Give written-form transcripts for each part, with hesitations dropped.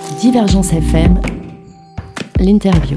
Divergence FM, l'interview.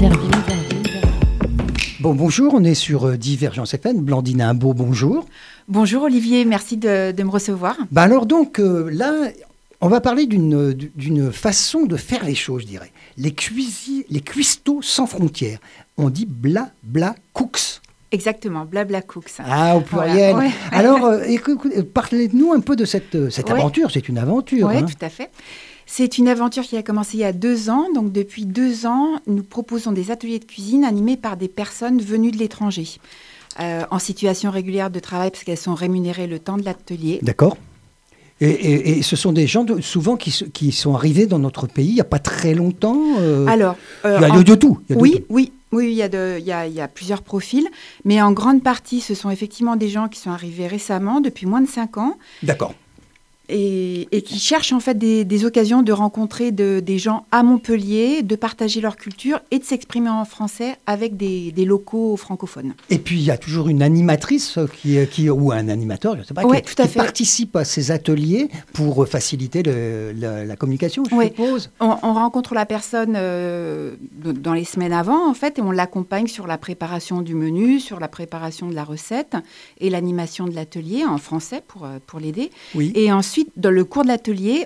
Bon, bonjour, on est sur Divergence FM. Blandine Imbeau, bonjour. Bonjour Olivier, merci de me recevoir. Alors donc, là, on va parler d'une façon de faire les choses, je dirais. Les cuistots sans frontières. On dit blabla cooks. Exactement, blabla cooks. Ah, au pluriel. Voilà, ouais. Alors, parlez-nous un peu de cette aventure. C'est une aventure. Oui, tout à fait. C'est une aventure qui a commencé il y a 2 ans. Donc, depuis 2 ans, nous proposons des ateliers de cuisine animés par des personnes venues de l'étranger, en situation régulière de travail, parce qu'elles sont rémunérées le temps de l'atelier. D'accord. Et ce sont des gens souvent qui sont arrivés dans notre pays il n'y a pas très longtemps. Alors, il y a de tout. Oui, il y a plusieurs profils, mais en grande partie, ce sont effectivement des gens qui sont arrivés récemment, depuis moins de 5 ans. D'accord. Et qui cherchent en fait des occasions de rencontrer des gens à Montpellier, de partager leur culture et de s'exprimer en français avec des locaux francophones. Et puis il y a toujours une animatrice ou un animateur, je ne sais pas, qui participe à ces ateliers pour faciliter la communication, je suppose. On rencontre la personne dans les semaines avant, en fait, et on l'accompagne sur la préparation du menu, sur la préparation de la recette et l'animation de l'atelier en français pour l'aider. Oui. Et ensuite, dans le cours de l'atelier,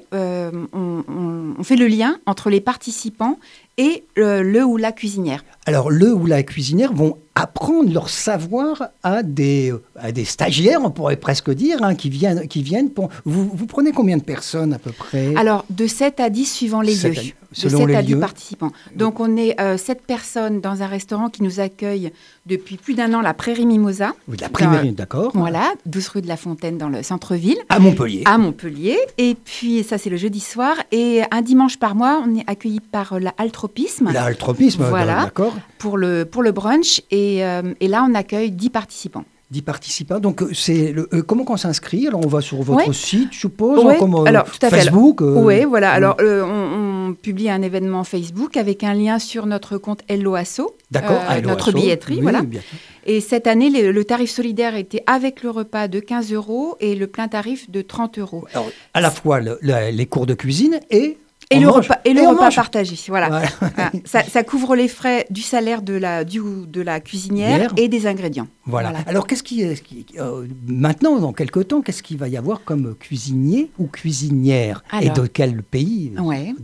on fait le lien entre les participants et le ou la cuisinière. Alors, le ou la cuisinière vont apprendre leur savoir à des stagiaires, on pourrait presque dire, qui viennent pour... Vous prenez combien de personnes à peu près ? Alors, de 7 à 10 suivant les lieux. De 7 à 10 participants. Donc, on est 7 personnes dans un restaurant qui nous accueille depuis plus d'1 an, la Prairie Mimosa. Oui, la Prairie, d'accord. Voilà, 12 rue de la Fontaine dans le centre-ville. À Montpellier. À Montpellier. Et puis, ça, c'est le jeudi soir. Et un dimanche par mois, on est accueilli par la Altropisme. La Altropisme, voilà, d'accord. Pour le brunch. Et là, on accueille 10 participants. 10 participants. Donc, comment on s'inscrit ? Alors, on va sur votre site, je suppose, alors, tout à Facebook. Oui, voilà. Alors, on publie un événement Facebook avec un lien sur notre compte Hello Asso. D'accord, notre billetterie, oui, voilà. Bien. Et cette année, le tarif solidaire était avec le repas de 15 € et le plein tarif de 30 €. Alors, à la fois les cours de cuisine et le repas partagé, voilà. Ça couvre les frais du salaire de la cuisinière et des ingrédients. Voilà. Alors, maintenant, dans quelques temps, qu'est-ce qu'il va y avoir comme cuisinier ou cuisinière ? Et de quel pays d'origine ?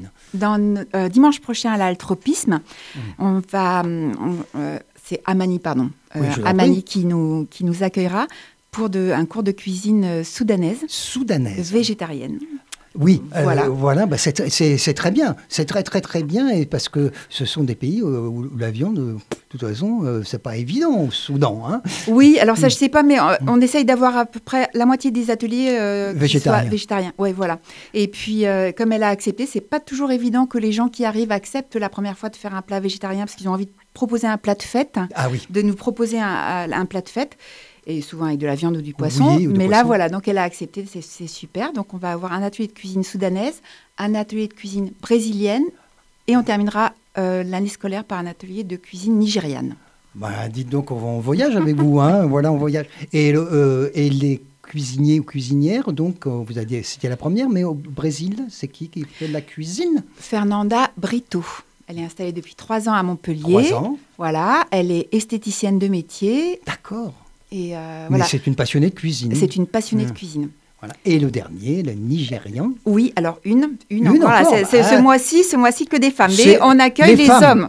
Dimanche prochain, à l'Altropisme, c'est Amani, pardon. Amani qui nous accueillera pour un cours de cuisine soudanaise. Végétarienne. Oui, voilà. C'est très bien. C'est très, très, très bien. Et parce que ce sont des pays où la viande, de toute façon, c'est pas évident au Soudan. Hein. Oui, alors ça, je sais pas, mais on essaye d'avoir à peu près la moitié des ateliers végétariens. Oui, voilà. Et puis, comme elle a accepté, c'est pas toujours évident que les gens qui arrivent acceptent la première fois de faire un plat végétarien parce qu'ils ont envie de proposer un plat de fête. Ah oui. De nous proposer un plat de fête. Et souvent avec de la viande ou du poisson. Mais là, voilà, donc elle a accepté, c'est super. Donc on va avoir un atelier de cuisine soudanaise, un atelier de cuisine brésilienne, et on terminera l'année scolaire par un atelier de cuisine nigériane. Dites donc, on va en voyage avec vous, hein. Voilà, on voyage. Et les cuisiniers ou cuisinières, donc, vous avez dit, c'était la première, mais au Brésil, c'est qui fait de la cuisine ? Fernanda Brito. Elle est installée depuis 3 ans à Montpellier. 3 ans. Voilà, elle est esthéticienne de métier. D'accord. Et mais c'est une passionnée de cuisine. C'est une passionnée de cuisine. Voilà. Et le dernier, le Nigérian. Oui, alors une voilà, c'est ce mois-ci que des femmes. Mais on accueille les hommes.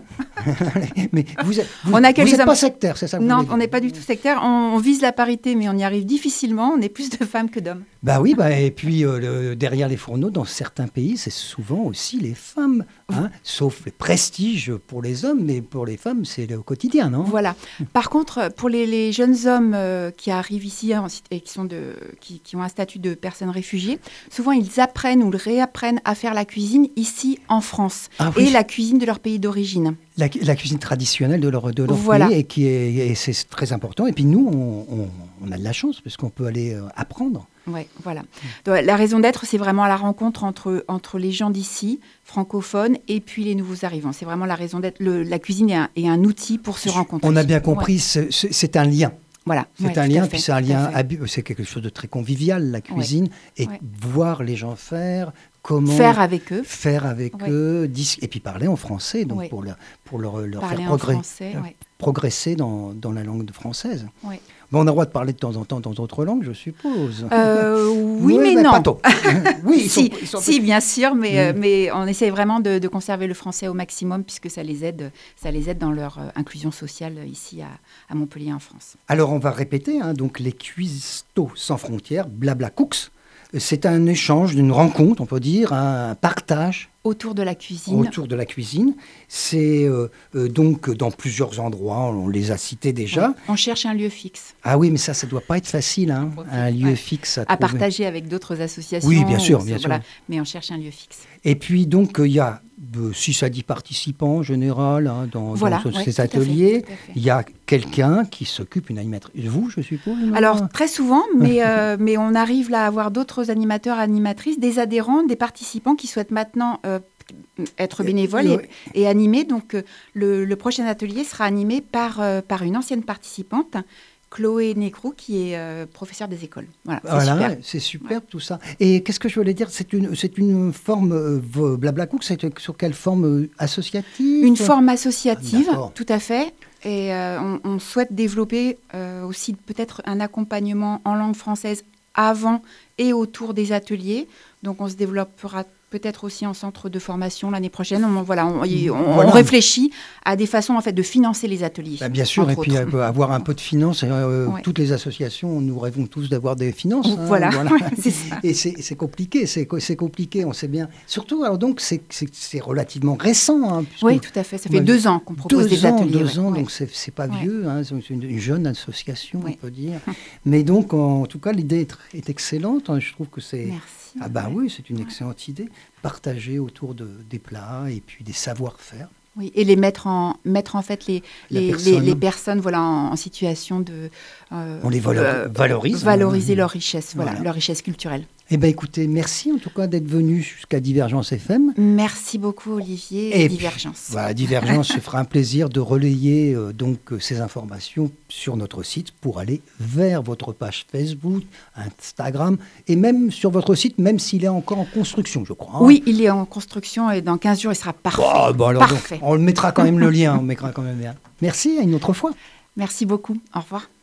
Mais vous n'êtes pas sectaire, c'est ça ? Non, on n'est pas du tout sectaire. On vise la parité, mais on y arrive difficilement. On est plus de femmes que d'hommes. Oui, et puis derrière les fourneaux, dans certains pays, c'est souvent aussi les femmes. Hein, sauf le prestige pour les hommes, mais pour les femmes, c'est le quotidien, non ? Voilà. Par contre, pour les jeunes hommes qui arrivent ici et qui ont un statut de personnes réfugiées, souvent ils apprennent ou réapprennent à faire la cuisine ici en France et la cuisine de leur pays d'origine. La cuisine traditionnelle de leur pays, et c'est très important. Et puis nous, on a de la chance parce qu'on peut aller apprendre. Oui, voilà. Donc, la raison d'être, c'est vraiment la rencontre entre les gens d'ici, francophones, et puis les nouveaux arrivants. C'est vraiment la raison d'être. La cuisine est un outil pour se rencontrer. On a bien compris, c'est un lien. Voilà. C'est un lien, puis c'est un lien, c'est quelque chose de très convivial, la cuisine, et voir les gens faire, comment faire avec eux, et puis parler en français, donc pour leur faire progresser dans la langue française. Oui. Bon, on a le droit de parler de temps en temps dans d'autres langues, je suppose. Oui, mais non. Pas tôt. Oui, si, bien sûr, mais on essaie vraiment de conserver le français au maximum puisque ça les aide dans leur inclusion sociale ici à Montpellier en France. Alors on va répéter, donc les Cuistots sans frontières, Blabla Cooks. C'est un échange, une rencontre, on peut dire, un partage. Autour de la cuisine. C'est donc dans plusieurs endroits, on les a cités déjà. Oui. On cherche un lieu fixe. Ah oui, mais ça ne doit pas être facile, un lieu fixe à partager avec d'autres associations. Oui, bien sûr. Mais on cherche un lieu fixe. Et puis donc, il y a 6 à 10 participants en général dans ces ateliers. Tout à fait. Il y a quelqu'un qui s'occupe, une animatrice. Vous, je suppose? Alors, très souvent, mais on arrive là à avoir d'autres animateurs, animatrices, des adhérents, des participants qui souhaitent maintenant être bénévoles et animer. Donc, le prochain atelier sera animé par une ancienne participante, Chloé Nécrou, qui est professeure des écoles. Voilà, c'est super tout ça. Et qu'est-ce que je voulais dire? C'est une forme, Blabla Cook, c'est sur quelle forme associative? Une forme associative, tout à fait. Et on souhaite développer aussi peut-être un accompagnement en langue française avant et autour des ateliers. Donc, on se développera peut-être aussi en centre de formation l'année prochaine. On réfléchit à des façons en fait de financer les ateliers. Bien sûr, et puis avoir un peu de finances. Toutes les associations, nous rêvons tous d'avoir des finances. Voilà. C'est ça. Et c'est compliqué, c'est compliqué, on sait bien. Surtout, alors donc, c'est relativement récent. Oui, tout à fait. Ça fait 2 ans qu'on propose des ateliers. 2 ans, donc c'est pas vieux. C'est une jeune association, on peut dire. Mais donc, en tout cas, l'idée est excellente. Je trouve que c'est... Merci. Oui, c'est une excellente idée. Partager autour des plats et puis des savoir-faire. Oui, et les mettre en fait les personnes en situation de... on les valorise. Valoriser leur richesse, leur richesse culturelle. Eh bien, écoutez, merci en tout cas d'être venu jusqu'à Divergence FM. Merci beaucoup, Olivier, et Divergence. Divergence se fera un plaisir de relayer ces informations sur notre site pour aller vers votre page Facebook, Instagram, et même sur votre site, même s'il est encore en construction, je crois. Oui, il est en construction et dans 15 jours, il sera parfait. Parfait. Donc, on mettra quand même le lien, Merci, à une autre fois. Merci beaucoup, au revoir.